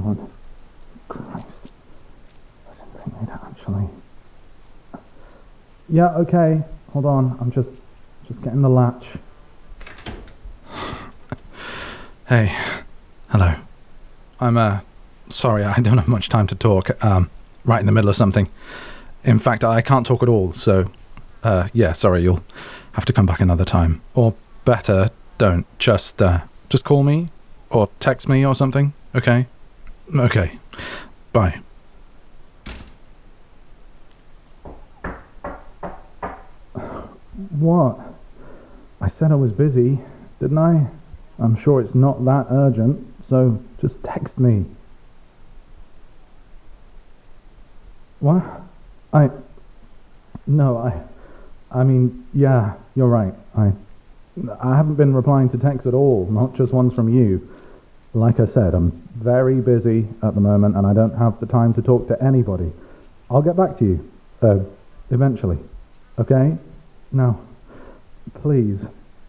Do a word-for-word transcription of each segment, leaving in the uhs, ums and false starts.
God. Christ. I didn't think they'd actually... Yeah, okay. Hold on. I'm just... just getting the latch. Hey. Hello. I'm, uh... sorry, I don't have much time to talk. Um, right in the middle of something. In fact, I can't talk at all, so... Uh, yeah, sorry, you'll have to come back another time. Or better, don't. Just, uh... just call me. Or text me or something, okay? Okay. Bye. What? I said I was busy, didn't I? I'm sure it's not that urgent, so just text me. What? I... No, I... I mean, yeah, you're right. I... I haven't been replying to texts at all, not just ones from you. Like I said, I'm very busy at the moment and I don't have the time to talk to anybody. I'll get back to you, though, eventually. Okay? Now, please.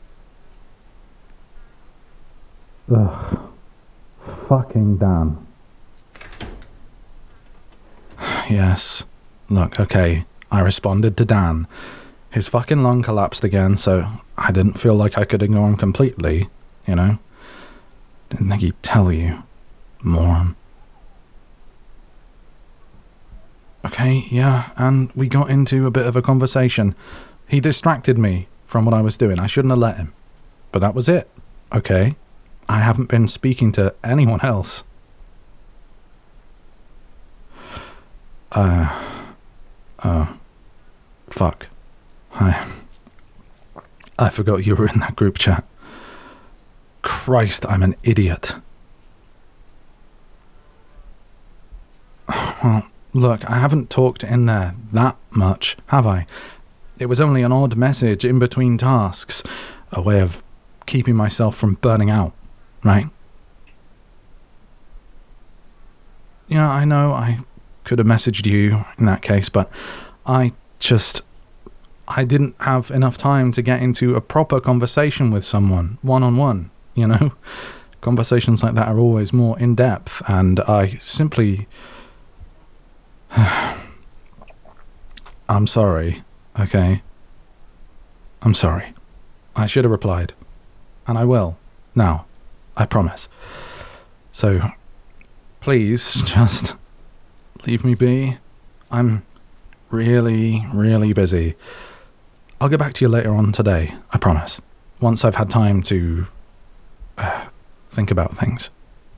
Ugh. Fucking Dan. Yes. Look, okay. I responded to Dan. His fucking lung collapsed again, so I didn't feel like I could ignore him completely, you know? Didn't think he'd tell you, moron. Okay, yeah, and we got into a bit of a conversation. He distracted me from what I was doing. I shouldn't have let him. But that was it, okay? I haven't been speaking to anyone else. Uh... Uh... Fuck. I... I forgot you were in that group chat. Christ, I'm an idiot. Well, look, I haven't talked in there that much, have I? It was only an odd message in between tasks, a way of keeping myself from burning out, right? Yeah, I know I could have messaged you in that case, but I just... I didn't have enough time to get into a proper conversation with someone, one-on-one. You know, conversations like that are always more in-depth, and I simply... I'm sorry, okay? I'm sorry. I should have replied. And I will. Now. I promise. So, please, just leave me be. I'm really, really busy. I'll get back to you later on today, I promise. Once I've had time to... Uh, think about things.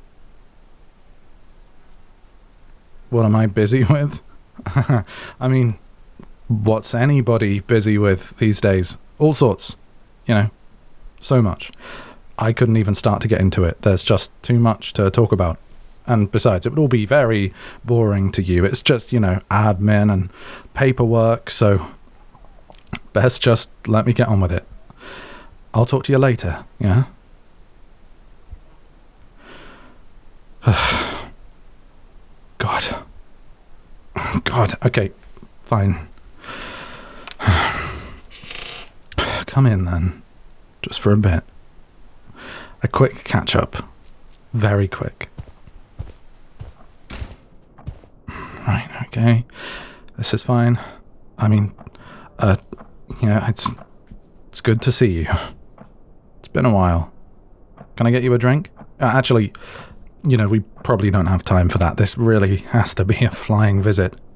What am I busy with? I mean, what's anybody busy with these days? All sorts. You know, so much. I couldn't even start to get into it. There's just too much to talk about. And besides, it would all be very boring to you. It's just, you know, admin and paperwork, so best just let me get on with it. I'll talk to you later, yeah? God. God, okay, fine. Come in then, just for a bit. A quick catch-up. Very quick. Right, okay. This is fine. I mean, uh, yeah, it's, it's good to see you. It's been a while. Can I get you a drink? Uh, actually, you know, we probably don't have time for that. This really has to be a flying visit.